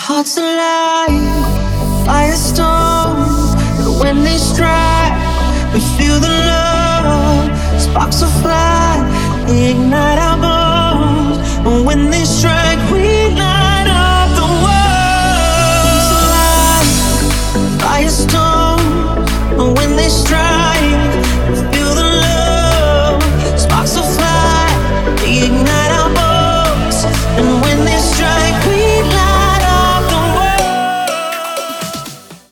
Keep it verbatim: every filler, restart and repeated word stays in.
Hearts alive, firestone. And when they strike, we feel the love. Sparks will fly, they ignite our bones. And when they strike, we light.